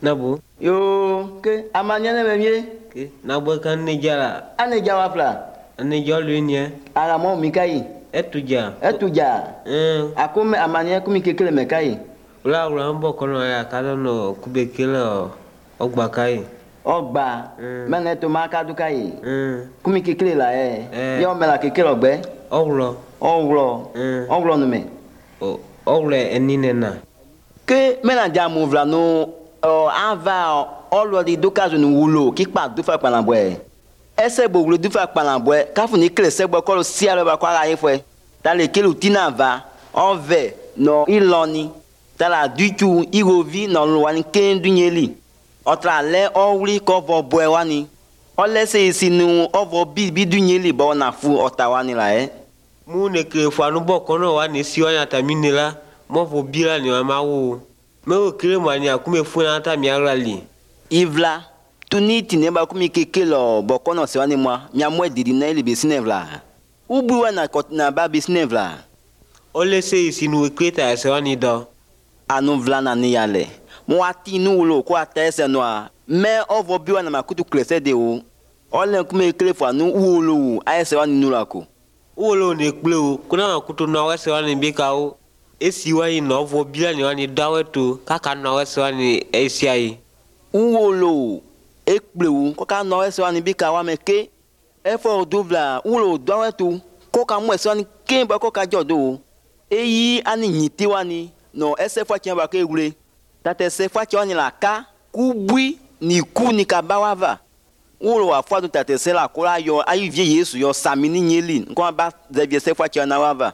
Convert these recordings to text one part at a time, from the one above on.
Nabu, Yo, ke amanya ne memie. ke nabu kan nejala, Ane jawafla. ane jolu nye, Ala mo mikai. etuja. Etuja. Akume amanya kumi kekele mekai. Ula mbo kono ya kada no kubekele ogbakai. Ogba. Mene to maka dukai. Mm. Kumi kekele la Yo mela kekele ogbe. Oglo. Oglo. Oglo no me. Oglo eninena. Ke mena jamu vla no ava ɔlɔdi do kazu ni wulo kikpa dufa kpanabɔɛ ɛsɛ bo wulo dufa kpanabɔɛ kafu ni kele sɛgbɛ kɔlu si alɛ ba kɔ ala yi fɔɛ tale kele utina va ɔvɛ nɔ ilɔni tala duitsu iwovi nɔlu wani keŋ dunyeli ɔtala lɛ ɔwli kɔvɔ bɔɛ wani ɔlɛ seyisi nu ɔvɔ bi dunyeli bɔ ɔnafu ɔta wani la yɛ. Mu ne kele fanu bɔ kɔnɔ wani si wani atami ne la mɔfɔ bi la ni wani ma wo. Me o kele mani akume funa ta mi arali. Ivla tuni tine ba kumi kekele bokono se wani mwa mia mwe didi na ile besine vla. Ubu wana na ba besine vla. Ole se isinu ekreta se wani do. Anu vla na ni yale. Mwati nu ulo kwa tese noa. Me ovo biwa na makutu klese de o. Ole kume kele fwa nu ulo aye se wani nulako. Ulo ne kple o kuna makutu na wese wani beka o. Esi wani na ovo bila ni wani dawe tu kaka na wese wani esi ayi. Uwolo ekplewu koka no ese wani bika wa meke efo duvla ulo dawe tu koka mu ese wani kemba koka jodo eyi ani nyiti wani no ese fa chiamba ke egure tate se fa chi wani la ka kubui ni ku ni kabawa va ulo wa fa du tate se la kola yo ayi vie Yesu yo samini nyeli nko ba devie se fa chi na wa va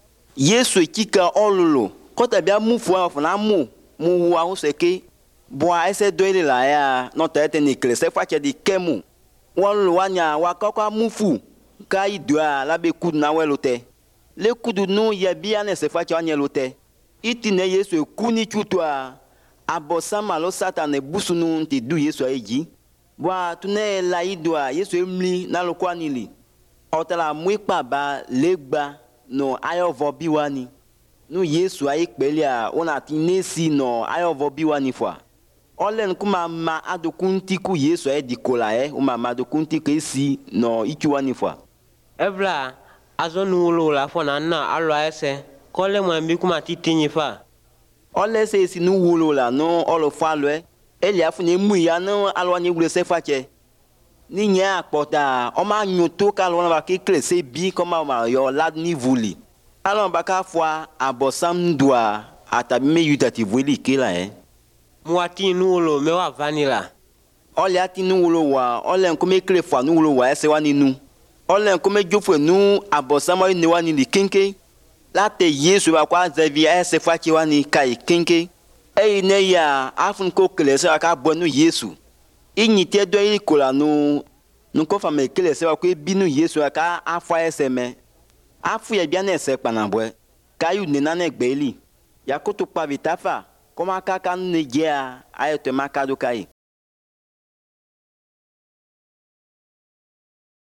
Yesu ekika olulo kota bia mufu wa na mu wa hu seke boa ese doile la ya no tete ni klese fache di kemu won wanya wa kokwa mufu ka idua la be kudu na welote le kudu no ye bia ne se fache anya lote itine Yesu kuni chutwa abosama lo satan busunu nti du Yesu eji boa tune la idua Yesu emli na lokwa nili otala muipa ba legba no ayovo biwani no Yesu ayi pelia ona tinesi no ayovo biwani fwa Olen kuma ma adokunti ku Yesu dikola uma ma adokunti ke si no ikiwani fwa. Evla azonu ulo la fona na alo ese kole mwambi kuma titinyi fa. Ole se si nu wulo la no olo fa lo eli afu ne mu ya no alo ni wule se fa che. Ni nya akpota o ma nyoto ka lo na ba ke klese bi koma ma yo lad ni vuli. Alo ba ka fwa abosam dua atabi me yutati vuli ke la Mwati nulo mewa vanilla. Ole ati nulo wa ole nkome klefa nulo wa ese wani nu. Ole nkome jofwe nu abosama ni wani li kinke. Late Yesu ba kwa zevi ese fachi wani kai kinke. Ne ya afun ko klese aka bonu Yesu. Inyite do ili kola nu nuko fa me klese wa ko binu Yesu aka afa ese me. Afu ye bia na ese panabwe. Kayu ne na na gbeli. Yakoto pa vitafa. Koma kaka nne jea ayo te makado kai.